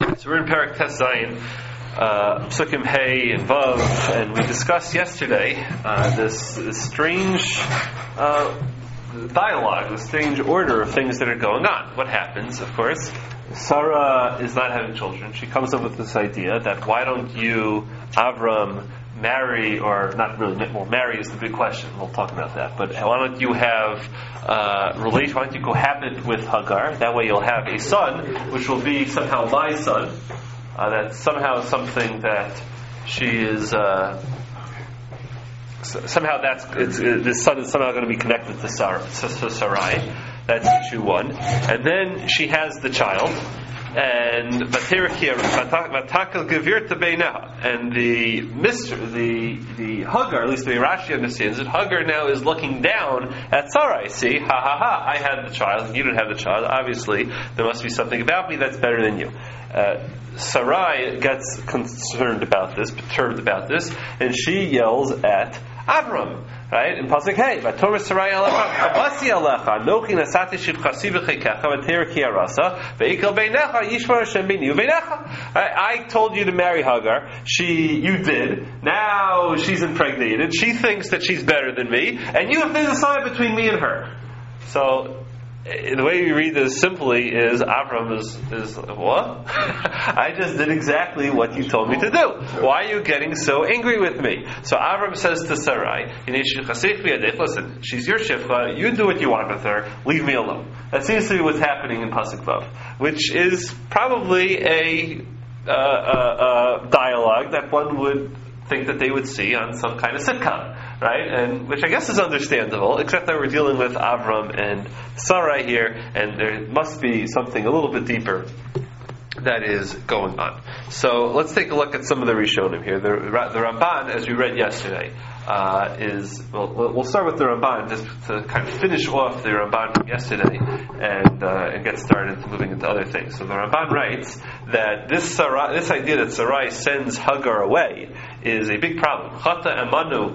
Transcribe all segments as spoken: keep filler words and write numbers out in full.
So we're in Perek Tes Zayin, uh, Psukim Hey and Vav, and we discussed yesterday uh, this, this strange uh, dialogue, this strange order of things that are going on. What happens, of course, Sarah is not having children. She comes up with this idea that why don't you, Avram, marry, or not really, well, marry is the big question. We'll talk about that. But why don't you have uh, relation? Why don't you cohabit with Hagar? That way you'll have a son, which will be somehow my son. Uh, that's somehow something that she is. Uh, somehow that's it's, it, this son is somehow going to be connected to Sarah, to Sarai. That's issue one. And then she has the child. And and the Mister the the Hagar, at least the Rashi understands it. Hagar now is looking down at Sarai. See, ha ha ha! I had the child, and you don't have the child. Obviously, there must be something about me that's better than you. Uh, Sarai gets concerned about this, perturbed about this, and she yells at Avram. Right? In Pasuk Hey, Vatorah Sarai Alecha, Abasi Alecha, Nochi Nasati Shivchasi V'Chekecha, Vater Ki Arasa, Ve'ikal Beinecha, Yishmar Hashem Beinu Beinecha. I told you to marry Hagar. She, you did. Now she's impregnated. She thinks that she's better than me, and you have been assigned between me and her. So, the way we read this simply is Avram is, is what? I just did exactly what you told me to do. Why are you getting so angry with me? So Avram says to Sarai, listen, she's your shifcha, you do what you want with her, leave me alone. That seems to be what's happening in Pasuk Vav, which is probably a uh, uh, uh, dialogue that one would think that they would see on some kind of sitcom. Right? And which I guess is understandable, except that we're dealing with Avram and Sarai here, and there must be something a little bit deeper that is going on. So let's take a look at some of the Rishonim here. The, the Ramban, as we read yesterday, uh, is well, we'll start with the Ramban just to kind of finish off the Ramban from yesterday and uh, and get started into moving into other things. So the Ramban writes that this Sarai, this idea that Sarai sends Hagar away is a big problem. Chata emanu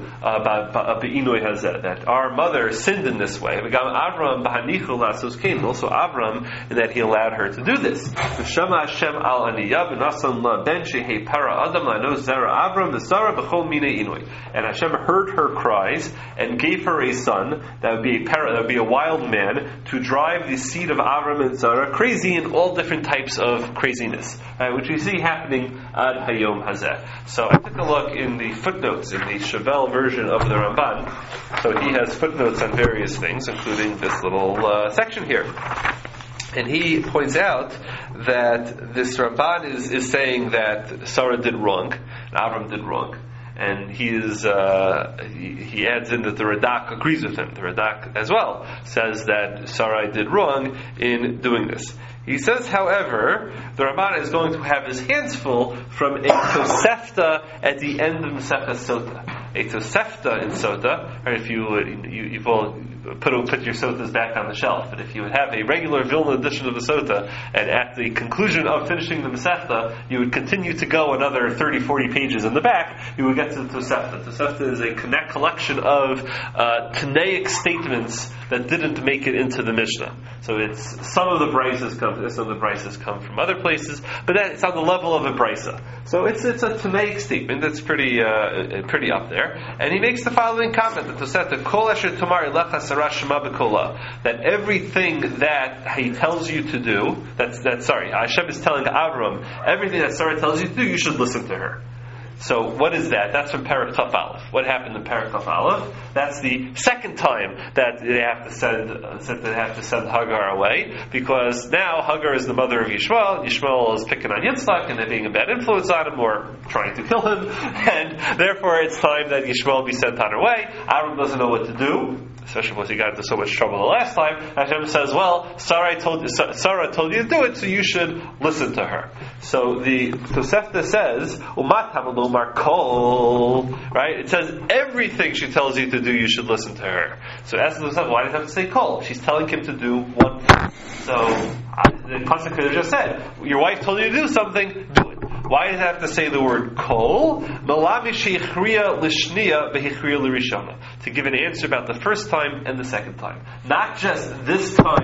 be'inoi hazeh, that our mother sinned in this way. Avram b'hanichu lasos kain, also Avram, in that he allowed her to do this. V'shama Hashem al aniyah v'nasan la ben shehei para adam la'no zera Avram v'sara b'chol minei inoi. And Hashem heard her cries and gave her a son that would be a para, that would be a wild man to drive the seed of Avram and Sarah crazy in all different types of craziness, right, which we see happening ad hayom hazeh. So I took a look in the footnotes in the Chevelle version of the Ramban. So he has footnotes on various things, including this little uh, section here. And he points out that this Ramban is, is saying that Sarah did wrong, and Avram did wrong. And he is uh, he, he adds in that the Radak agrees with him. The Radak as well says that Sarai did wrong in doing this. He says, however, the Ramban is going to have his hands full from a Tosefta at the end of Masechta Sota. A Tosefta in Sota, or if you would, you, you've all put, put your Sotas back on the shelf, but if you would have a regular Vilna edition of the Sota, and at the conclusion of finishing the Masechta, you would continue to go another thirty, forty pages in the back, you would get to the Tosefta. Tosefta is a connect collection of uh, Tanaic statements that didn't make it into the Mishnah. So it's, some of the Brises come some of the Brises come from other places, but that, it's on the level of a Brisa. So it's it's a Tanaic statement that's pretty uh, pretty up there. And he makes the following comment: that Tosefta Kol Asher Tomar Elecha Sarah Shema B'Kola, that everything that he tells you to do, that's that sorry, Hashem is telling Avram, everything that Sarah tells you to do, you should listen to her. So what is that? That's from Perek Chaf Aleph. What happened in Perek Chaf Aleph? That's the second time that they have to send uh, they have to send Hagar away, because now Hagar is the mother of Yishmael. Yishmael is picking on Yitzchak and they're being a bad influence on him or trying to kill him, and therefore it's time that Yishmael be sent on her way. Avram doesn't know what to do, especially once he got into so much trouble the last time. Hashem says, well, Sarah told you, Sarah told you to do it, so you should listen to her. So the Tosefta says, Umat Hamalomar Kol, right? It says everything she tells you to do, you should listen to her. So as the Tosefta, why does it have to say Kol? She's telling him to do one thing. So the Pasuk could have just said, your wife told you to do something, do it. Why does it have to say the word kol? To give an answer about the first time and the second time. Not just this time should you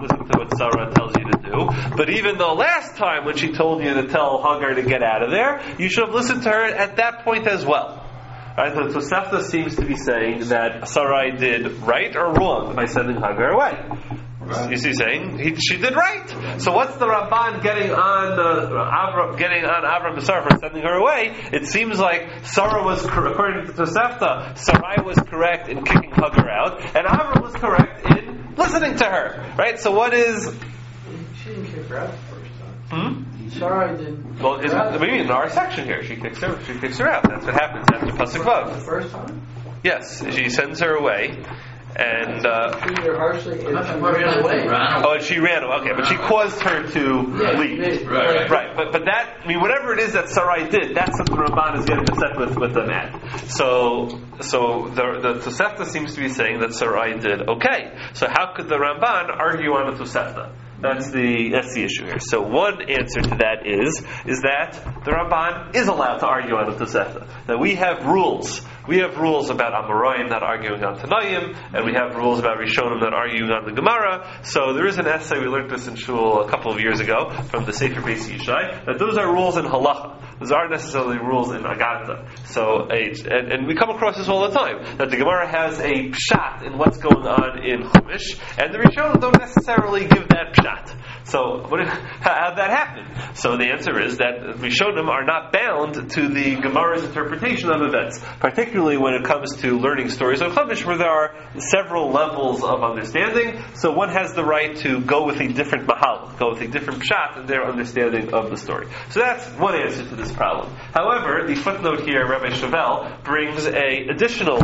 listen to what Sarah tells you to do. But even though last time when she told you to tell Hagar to get out of there, you should have listened to her at that point as well. Right, so Tosefta seems to be saying that Sarai did right or wrong by sending Hagar away. Right. You see, saying he, she did right. So what's the Ramban getting on uh, Avram, getting on Avram and Sarah for sending her away? It seems like Sarah was, according to Tosefta, Sarai was correct in kicking Hagar out, and Avram was correct in listening to her. Right. So what is? She didn't kick her out the first time. Hmm? Sarai didn't. Well, is it, maybe in our section here, she kicks her. She kicks her out. That's what happens after Pasuk Vav. The first time. Yes, she sends her away. And uh, harshly, and she ran away. Oh, and she ran away. Okay, but she caused her to yeah, leave. Right, right, right. But but that, I mean, whatever it is that Sarai did, that's what the Ramban is getting upset with with them at. So so the the Tosefta seems to be saying that Sarai did okay. So how could the Ramban argue on the Tosefta? That's the that's the issue here. So one answer to that is is that the Ramban is allowed to argue on the Tosefta. That we have rules. We have rules about Amoraim not arguing on Tanaim, and we have rules about Rishonim not arguing on the Gemara. So there is an essay, we learned this in Shul a couple of years ago, from the Sefer Beis Yishai, that those are rules in Halacha. Those aren't necessarily rules in Agata. So, a, and, and we come across this all the time, that the Gemara has a pshat in what's going on in Chumash, and the Rishonim don't necessarily give that pshat. So, what, how did that happen? So the answer is that Rishonim are not bound to the Gemara's interpretation of events, particularly when it comes to learning stories of Chumash, where there are several levels of understanding. So one has the right to go with a different mahal, go with a different pshat in their understanding of the story. So that's one answer to this problem. However, the footnote here, Rabbi Chevelle, brings a additional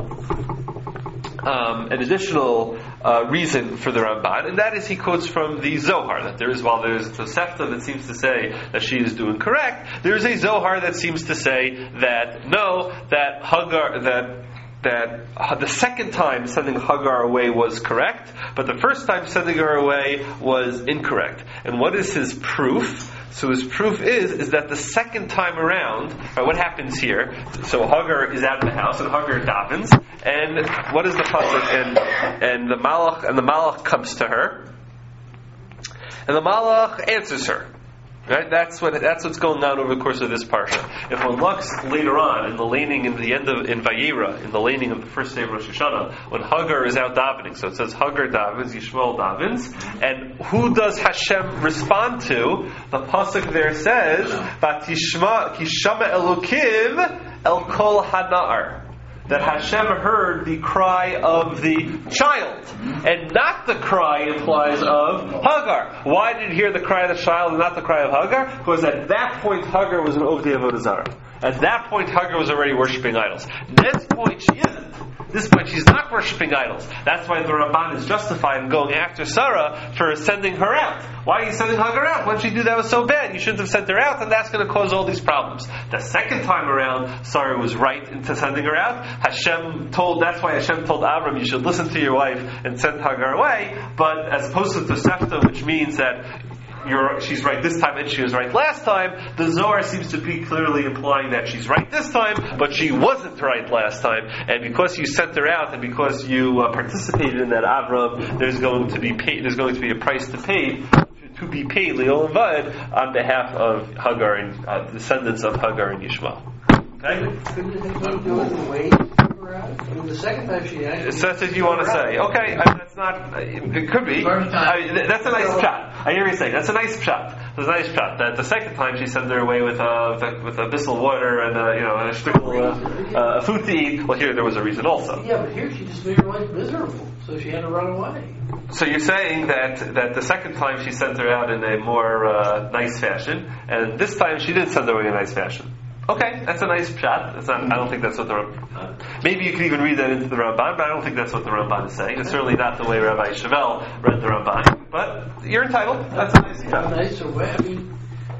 Um, an additional uh, reason for the Ramban, and that is he quotes from the Zohar, that there is, while there is a Tosefta that seems to say that she is doing correct, there is a Zohar that seems to say that no, that Hagar, that that uh, the second time sending Hagar away was correct, but the first time sending her away was incorrect. And what is his proof? So his proof is is that the second time around, right, what happens here? So Hagar is out of the house, and Hagar davens, and what is the pasuk? And and the malach and the malach comes to her, and the malach answers her. Right? That's what that's what's going on over the course of this parsha. If one looks later on in the laning in the end of in Vayera, in the laning of the first day of Rosh Hashanah, when Hagar is out davening, so it says Hagar davens, Yishmael davens, and who does Hashem respond to? The pasuk there says, "Batishma kishama elokim el kol hanar." That Hashem heard the cry of the child, and not the cry implies of Hagar. Why did he hear the cry of the child and not the cry of Hagar? Because at that point Hagar was an Ovdei Avodah Zarah. At that point Hagar was already worshipping idols. This point she isn't. This point she's not worshipping idols. That's why the Ramban is justified in going after Sarah for sending her out. Why are you sending Hagar out? Why did she do that? Was so bad. You shouldn't have sent her out, and that's going to cause all these problems. The second time around, Sarah was right into sending her out. Hashem told, that's why Hashem told Avram, you should listen to your wife and send Hagar away. But as opposed to Tosefta, which means that You're, she's right this time and she was right last time, the Zohar seems to be clearly implying that she's right this time, but she wasn't right last time. And because you sent her out and because you uh, participated in that Avram, there's going to be pay, there's going to be a price to pay to be paid Le'olam Va'ed on behalf of Hagar and uh, descendants of Hagar and Yishmael. Okay? Couldn't it do it in the way? I mean, the second time she actually... So that's what you want to say. Okay, I mean, that's not... It could be. I mean, that's a nice shot. I hear you saying. That's a nice shot. That's a nice shot. That the second time she sent her away with a, with a, with a bissel water and a, you know, a shtickle, uh, uh, food to eat. Well, here there was a reason also. Yeah, but here she just made her life miserable. So she had to run away. So you're saying that, that the second time she sent her out in a more uh, nice fashion, and this time she did send her away in a nice fashion. Okay, that's a nice shot. That's not, I don't think that's what the uh, maybe you could even read that into the Ramban, but I don't think that's what the Ramban is saying. It's certainly not the way Rabbi Chevelle read the Ramban. But you're entitled. That's a nice shot. A nicer way. I mean,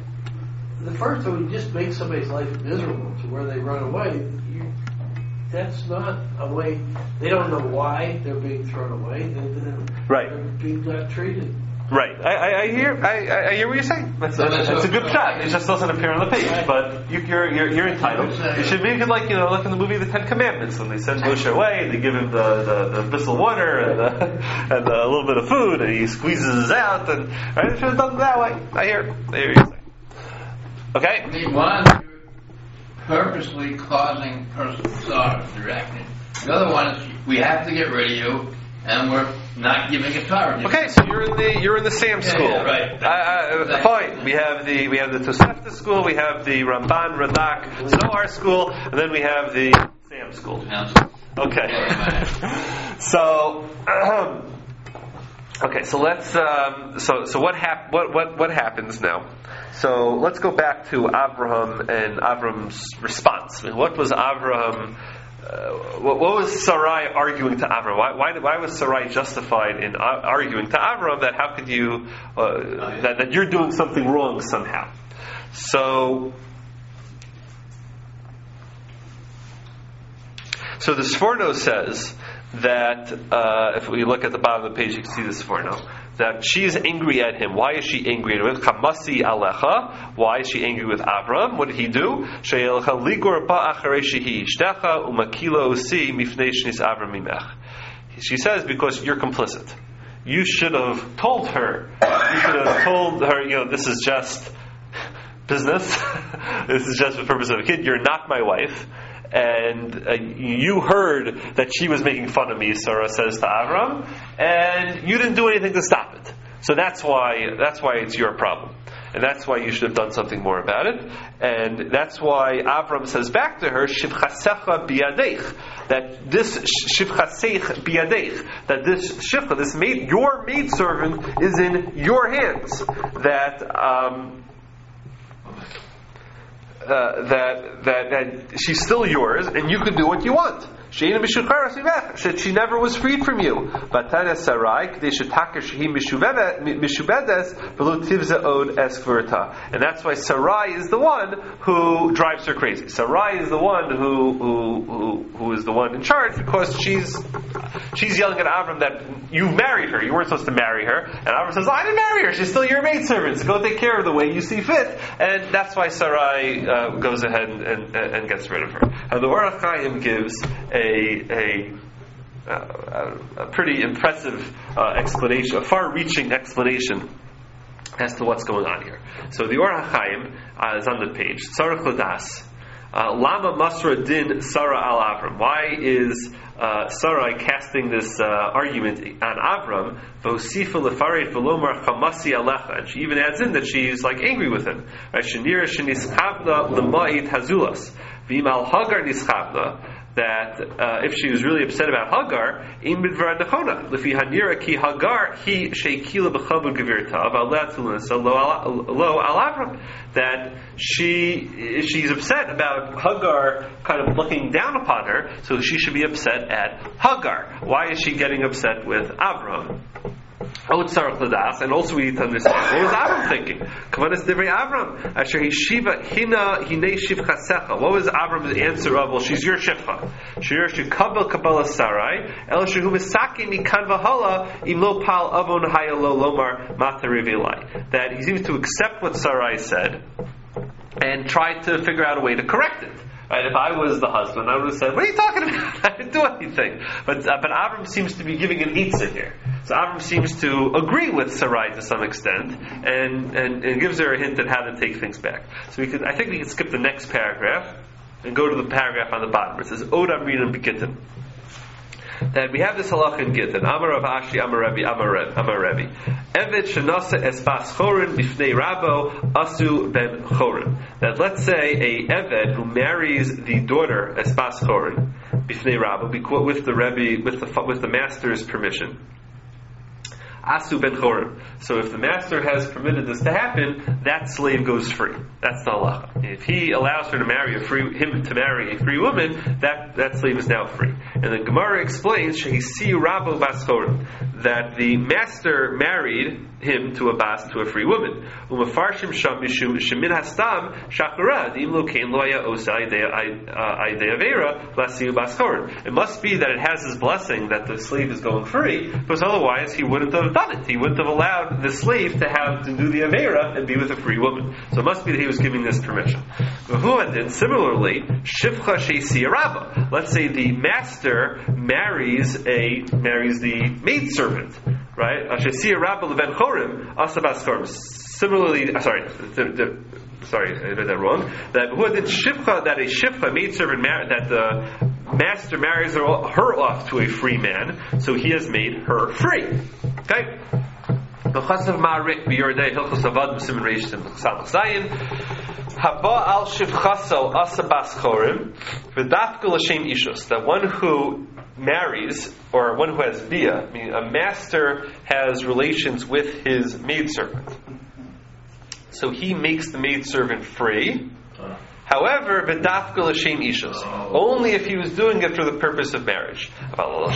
the first time you just make somebody's life miserable to where they run away. You, that's not a way. They don't know why they're being thrown away. They, they're, right. They're being not treated. Right. I, I, I hear. I, I hear what you're saying. That's, So that's, that's that's a what- good shot. It just doesn't appear on the page, but you, you're, you're you're entitled. You should make it like you know, like in the movie The Ten Commandments, when they send Moshe away, they give him the the, the thistle water and the, and the, a little bit of food, and he squeezes it out. And right, it should have done it that way. I hear. I hear you saying. Okay. The one you're purposely causing personal sorrow directly. The other one is we have to get rid of you, and we're not giving a Torah. Okay, so you're in the you're in the Sam Yeah, school. yeah, right. Uh, uh, Exactly. Fine. We have the we have the Tosefta school. We have the Ramban Radak Zohar school, and then we have the Sam school. Okay. So. Um, Okay, so let's. Um, so, so what, hap- what what what happens now? So let's go back to Abraham and Avram's response. I mean, what was Abraham? Uh, what, what was Sarai arguing to Avram? Why, why, why was Sarai justified in uh, arguing to Avram that how could you uh, that, that you're doing something wrong somehow? So. So the Sforno says that uh, if we look at the bottom of the page, you can see the Sforno, that she's angry at him. Why is she angry with Chamasi Alecha? Why is she angry with Avram? What did he do? She'elecha ligor ba'acharei shehi ishtecha umakilo usi mifnei shnis Avram mimech. She says, because you're complicit. You should have told her. You should have told her, you know, this is just business. This is just for the purpose of a kid. You're not my wife. And uh, you heard that she was making fun of me, Sarah says to Avram, and you didn't do anything to stop it. So that's why that's why it's your problem. And that's why you should have done something more about it. And that's why Avram says back to her, Shivchasecha biyadeich, that this Shivchaseich biyadeich, that this Shivcha, this maid, your maidservant, is in your hands. That um, Uh, that, that that she's still yours, and you can do what you want. She she never was freed from you. And that's why Sarai is the one who drives her crazy. Sarai is the one who who who, who is the one in charge, because she's she's yelling at Avram that you married her. You weren't supposed to marry her. And Avram says, I didn't marry her. She's still your maidservant. So go take care of her the way you see fit. And that's why Sarai uh, goes ahead and, and, and gets rid of her. And the Orach Chaim gives a a, a, a pretty impressive uh, explanation, a far-reaching explanation as to what's going on here. So the Orach Chaim uh, is on the page. Tzarech Ladas. Lama Masra Din Sarah al Avram. Why is uh, Sarai casting this uh, argument on Avram? Vosifa lefaret velomar chamasi alecha, and she even adds in that she's like angry with him. Right? Shenira shenischavna lema'id hazulas v'imal hagar nischavna. That uh, if she was really upset about Hagar, im midvar dechona lefi hanira ki Hagar he sheikila b'chabud gevirta v'alatulus lo al Avram. That she she's upset about Hagar kind of looking down upon her, so she should be upset at Hagar. Why is she getting upset with Avram? And also we need to understand, what was Avram thinking? Avram. What was Avram's answer of, well, she's your shifcha. That he seems to accept what Sarai said and tried to figure out a way to correct it. Right? If I was the husband, I would have said, what are you talking about? I didn't do anything. But uh, but Avram seems to be giving an eitzah here. So Avram seems to agree with Sarai to some extent, and, and, and gives her a hint at how to take things back. So we could, I think we could skip the next paragraph and go to the paragraph on the bottom where it says, Od Amrin B'Gittin. That we have this halacha in Gittin. Amar Rav Ashi, Amar Rebbe, Amar Rebbe. Evet shenasa esbas chorin b'fnei rabo asu ben chorin. That let's say a Evet who marries the daughter esbas chorin b'fnei rabo with the Rebbe, with the with the master's permission. Asu ben chorim. So if the master has permitted this to happen, that slave goes free. That's the halacha. If he allows her to marry a free him to marry a free woman, that, that slave is now free. And the Gemara explains Shehisi Rabo Bas Chorim, that the master married him to a bas, to a free woman. Umafarshim sham mishum shemin hastam shakara dim lo kain lo haya osa idei avera lasiu bas chorin. It must be that it has his blessing that the slave is going free, because otherwise he wouldn't have done it. He wouldn't have allowed the slave to have to do the avera and be with a free woman. So it must be that he was giving this permission. Similarly, shifcha sheisi rabba. Let's say the master marries a marries the maidservant, right? Sheisi rabba leven chorim asabas chorim. Similarly, uh, sorry, the, the, sorry, I read that wrong. That who did shifcha that a shifcha maidservant mar- that the master marries her, her off to a free man, so he has made her free. Okay. Haba al shivchaso asabas chorim v'dafka l'shem ishus. That one who marries, or one who has bia, meaning a master has relations with his maidservant. So he makes the maidservant free. However, v'dafka l'shem ishus, only if he was doing it for the purpose of marriage. But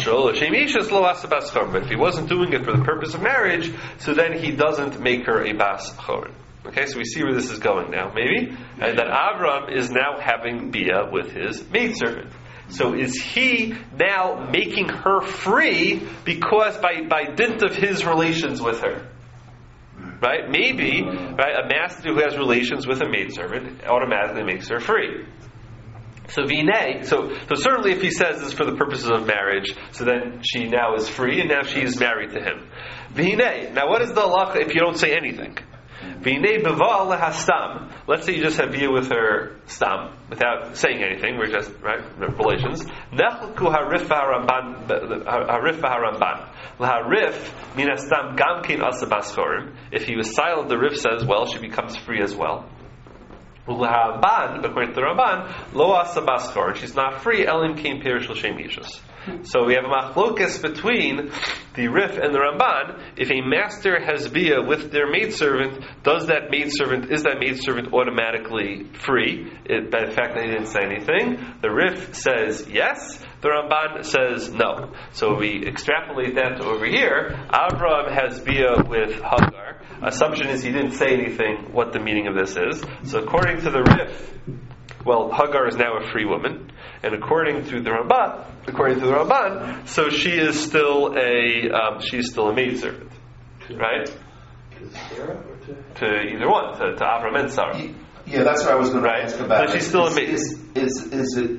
if he wasn't doing it for the purpose of marriage, so then he doesn't make her a bas chorin. Okay, so we see where this is going now, maybe? And that Avram is now having bia with his maidservant. So is he now making her free because by, by dint of his relations with her? Right? Maybe, right, a master who has relations with a maidservant automatically makes her free. So Vinay, so so certainly if he says this for the purposes of marriage, so then she now is free and now she is married to him. Vinay, now what is the halacha if you don't say anything? Vinay b'val lehastam. Let's say you just have bia with her stam without saying anything. We're just right relations. Nechlku harif haramban harif haramban laharif min hastam gamkein asabas chorim. If he was silent, the Rif says, well, she becomes free as well. Lahamban, according to the Ramban, lo asabas chorim. She's not free. Elim kein perish l'shem ishus. So we have a machlokas between the Rif and the Ramban. If a master has bia with their maidservant, does that maidservant, is that maidservant automatically free it, by the fact that he didn't say anything? The Rif says yes, the Ramban says no. So we extrapolate that to over here. Avram has bia with Hagar. Assumption is he didn't say anything what the meaning of this is. So according to the Rif, well, Hagar is now a free woman, and according to the Ramban, according to the Ramban, so she is still a um, she's still a maidservant, right? To Sarah or to? To either one, to, to Avram and Sarah. Yeah, that's what I was going right? to ask about. So she's still is, a maid. Is, is is it?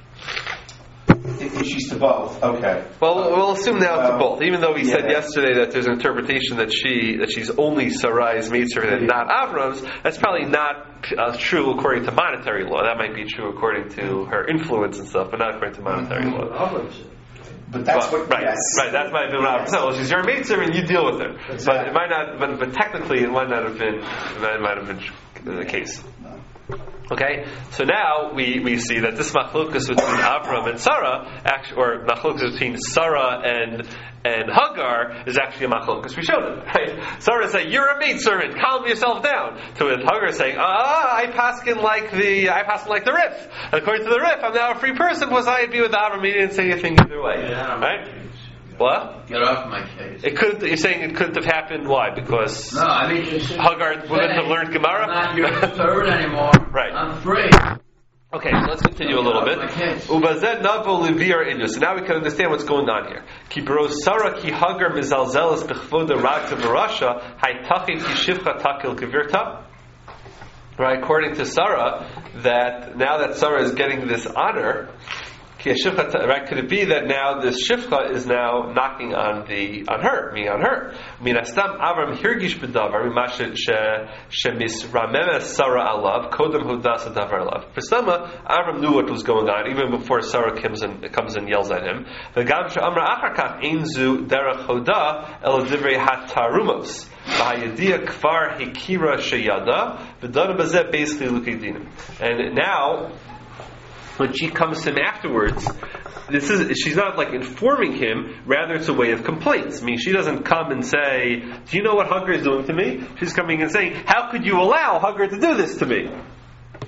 If she's to both, okay. Well, we'll assume now well, to both. Even though we yeah. said yesterday that there's an interpretation that she that she's only Sarai's maidservant and not Avram's, that's probably not uh, true according to monetary law. That might be true according to her influence and stuff, but not according to monetary law. But that's well, what right, yes. right. That might have been yes. No, she's your maidservant. You deal with her, exactly. but it might not. But, but technically, it might not have been. That might have been the case. Okay, so now we, we see that this machlokas between Avram and Sarah, actually, or machlokas between Sarah and and Hagar, is actually a machlokas. We showed it, right? Sarah said, "You're a maidservant. Calm yourself down." To with Hagar saying, "Ah, I paskin like the I paskin like the Rif. According to the Rif, I'm now a free person because I'd be with Avram. He didn't say anything either way, yeah, right?" What? Get off my case. It could. You're saying it couldn't have happened. Why? Because no, I mean Hagar wouldn't have learned Gemara. I'm not your servant anymore. Right. I'm free. Okay, so let's continue a little bit. Ubazed navo livir inus. So now we can understand what's going on here. Ki bro Sarah ki Hagar mizalzelas bechvoda ragta v'rasha haytachim ki shivcha takil kevirta. Right, according to Sarah, that now that Sarah is getting this honor. Right? Could it be that now this shifcha is now knocking on the on her, meaning on her? Minastam Avram hirgish b'davar mimashe shemisramemes Sarah alav kodem hodas davar alav. For some, Avram knew what was going on even before Sarah comes and comes and yells at him. V'gam she'amra acharkach einzu derech hoda el divrei hatarumos. V'hayadia kfar hekira sheyada v'dana bazeh basically lukedinim. And now, when she comes to him afterwards, this is she's not like informing him, rather it's a way of complaints. I mean, she doesn't come and say, "Do you know what Hagar is doing to me?" She's coming and saying, "How could you allow Hagar to do this to me?"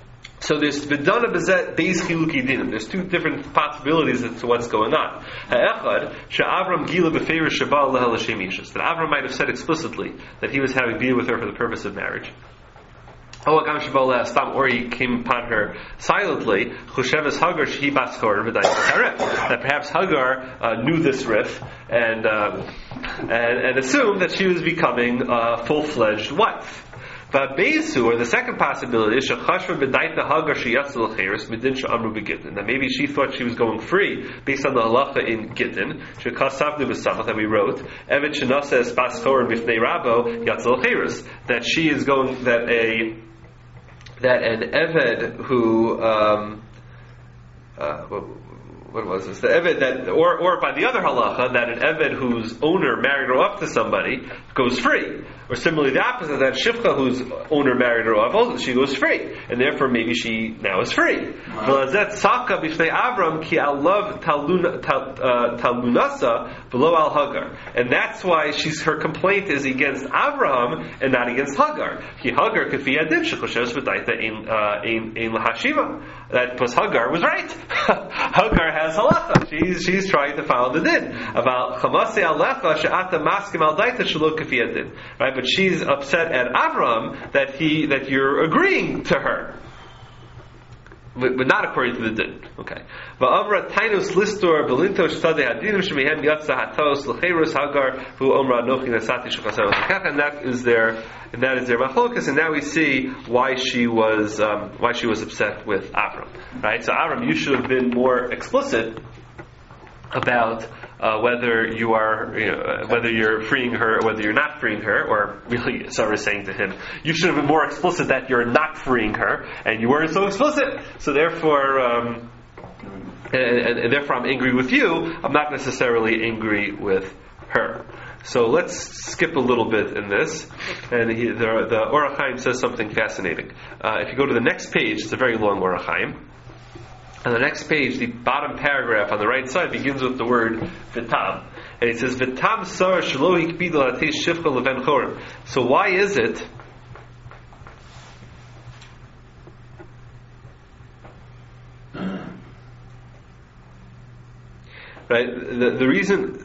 So there's Vidana Bezet Beis Chiluki Dinim. There's two different possibilities as to what's going on. Ha'echad, she'Avram gila b'feir shabal lehel l'shem ishus. That Avram might have said explicitly that he was having beer with her for the purpose of marriage. Or he came upon her silently. That perhaps Hagar uh, knew this riff and, uh, and and assumed that she was becoming a full-fledged wife. But Beisu, or the second possibility, is that maybe she thought she was going free based on the halacha in Gittin that we wrote that she is going that a that an Eved who um, uh, what, what was this? The Eved that, or or by the other halacha, that an Eved whose owner married her off to somebody goes free, or similarly the opposite, that Shifcha whose owner married her off, she goes free, and therefore maybe she now is free. And that's why she's her complaint is against Abraham and not against Hagar. Hagar could be a din that because Hagar was right. Hagar has halacha. She's she's trying to follow the din about chamase alecha she'ata maskim al daita shelo kafi din. Right, but she's upset at Avram that he that you're agreeing to her, but, but not according to the din. Okay. Va'amra tainus listor belinto shtadei hadinim shemihem yatsa hatos lecherus Hagar who omra nochi nasati shukasar lekach, and that is their and that is their machlokas. And now we see why she was um, why she was upset with Avram. Right. So Avram, you should have been more explicit about uh, whether you are, you know, whether you're freeing her or whether you're not freeing her, or really, Sarah is saying to him, you should have been more explicit that you're not freeing her, and you weren't so explicit. So therefore, um, and, and, and therefore, I'm angry with you. I'm not necessarily angry with her. So let's skip a little bit in this, and he, the, the Orach Chaim says something fascinating. Uh, if you go to the next page, it's a very long Orach Chaim. On the next page, the bottom paragraph on the right side begins with the word Vitam. And it says, Vitam Sar Shelo Hikpidel Hatesh Shifcha Leven Chorim. So why is it right? The, the reason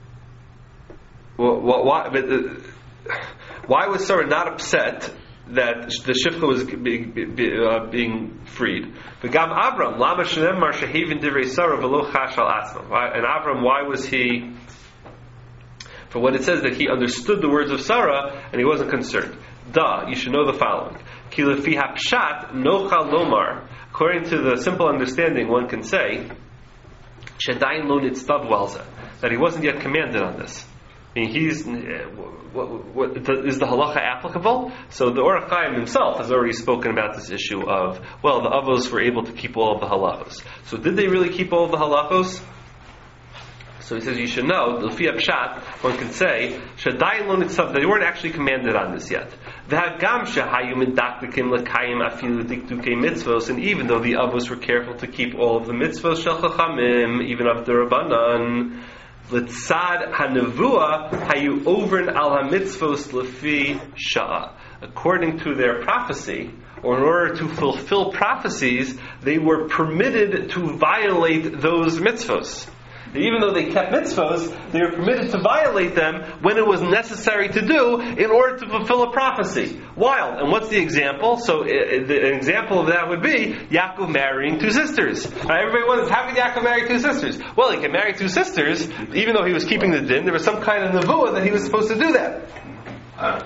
well, why, but the, why was Sarah not upset that the Shifcha was being, uh, being freed? V'gam Avram, lama shenemar shehavin divrei Sarah v'lo chash al atzmo. And Avram, why was he? For when it says that he understood the words of Sarah and he wasn't concerned. Duh, you should know the following. Ki lefi hapshat nochal lomar. According to the simple understanding, one can say shedayin lo nitztav welza, that he wasn't yet commanded on this. I mean, he's, uh, what, what, is the halacha applicable? So the Orach Chaim himself has already spoken about this issue of, well, the Avos were able to keep all of the halachos. So did they really keep all of the halachos? So he says you should know, l'fi pshat, one can say, shadayin lo nitzav, they weren't actually commanded on this yet. V'hagam shehayu midaktikim l'kayim afilu diktukei mitzvos, and even though the Avos were careful to keep all of the mitzvos shel chachamim, even of the Rabbanan, L'tzad hanavua hayu overn al hamitzvos lefi sha'a. According to their prophecy, or in order to fulfill prophecies, they were permitted to violate those mitzvos. Even though they kept mitzvos, they were permitted to violate them when it was necessary to do in order to fulfill a prophecy. Wild. And what's the example? So uh, the, an example of that would be Yaakov marrying two sisters. Uh, everybody wonders, how could Yaakov marry two sisters? Well, he could marry two sisters, even though he was keeping the din. There was some kind of nevuah that he was supposed to do that. And,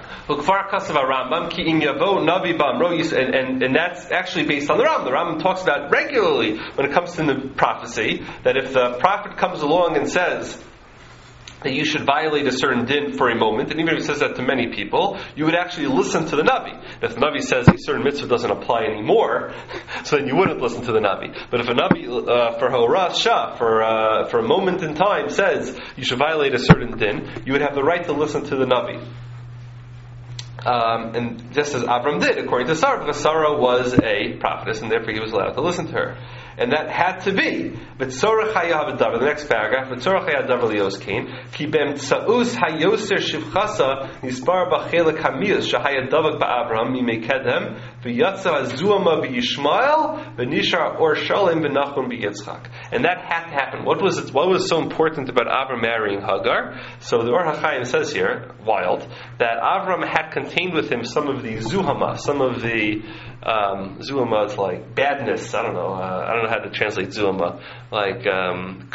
and, and that's actually based on the Rambam. The Rambam talks about regularly when it comes to the prophecy that if the prophet comes along and says that you should violate a certain din for a moment, and even if he says that to many people, you would actually listen to the Navi. If the Navi says a certain mitzvah doesn't apply anymore, so then you wouldn't listen to the Navi. But if a Navi uh, for Horas Shah, for uh, for a moment in time, says you should violate a certain din, you would have the right to listen to the Navi. Um, and just as Avram did, according to Sarah, because Sarah was a prophetess, and therefore he was allowed to listen to her. And that had to be. V'tzorach hayav davar. The next paragraph. V'tzorach hayav davar lioskein. Ki bem tzaus hayoser shivchasa nispar b'chelek hamiyus shahaya davak ba'Avraham mimei kedem v'yatza hazuama b'Yishmael v'nishar or shalim v'nachum b'Yitzchak. And that had to happen. What was it, what was so important about Avram marrying Hagar? So the Or HaChaim says here, wild, that Avram had contained with him some of the zuhama, some of the um, zuhama is like badness. I don't know. Uh, I don't know how to translate zuhama. Like, um,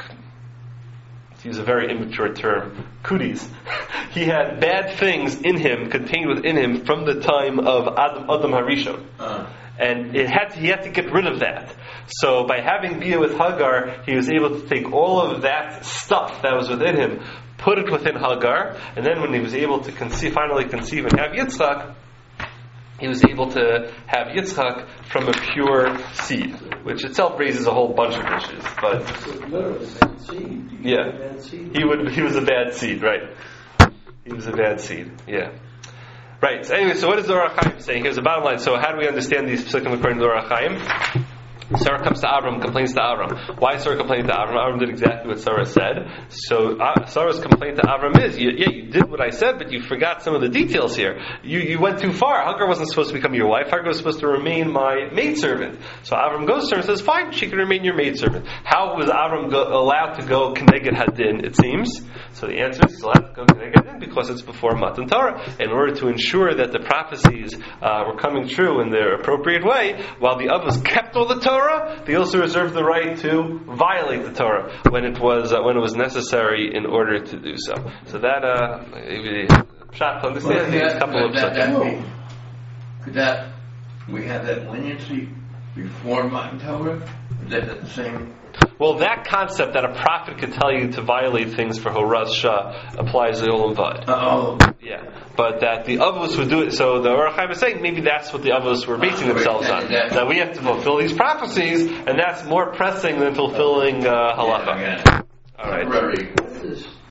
to use a very immature term, cooties. He had bad things in him, contained within him, from the time of Adam, Adam Harishon. Uh. And it had to, he had to get rid of that. So by having Bia with Hagar, he was able to take all of that stuff that was within him, put it within Hagar, and then when he was able to conceive, finally conceive and have Yitzchak, he was able to have Yitzchak from a pure seed, which itself raises a whole bunch of issues. But literally bad seed. You yeah, bad seed. he would. He was a bad seed, right? He was a bad seed. Yeah. Right. So anyway, so what is the Or HaChaim saying? Here's the bottom line. So how do we understand these psukim according to the Or HaChaim? Sarah comes to Avram, complains to Avram. Why is Sarah complaining to Avram? Avram did exactly what Sarah said. So uh, Sarah's complaint to Avram is, you, yeah, you did what I said, but you forgot some of the details here. You you went too far. Hagar wasn't supposed to become your wife. Hagar was supposed to remain my maidservant. So Avram goes to her and says, fine, she can remain your maidservant. How was Avram go, allowed to go Keneged Hadin, it seems? So the answer is he's allowed to go Keneged Hadin because it's before Matan Torah. In order to ensure that the prophecies uh, were coming true in their appropriate way, while the Avos kept all the Torah, they also reserved the right to violate the Torah when it was uh, when it was necessary in order to do so. So that uh, Pshat to understand these couple of that, that, subjects. Could that we have that leniency before Matan Torah? Is that the same? Well, that concept that a prophet could tell you to violate things for Horaz Shah applies to Olam Vad. Oh. Yeah, but that the Avos would do it. So the Or HaChaim is saying maybe that's what the Avos were basing themselves on. That we have to fulfill these prophecies, and that's more pressing than fulfilling uh, halacha. Yeah, All right. Right.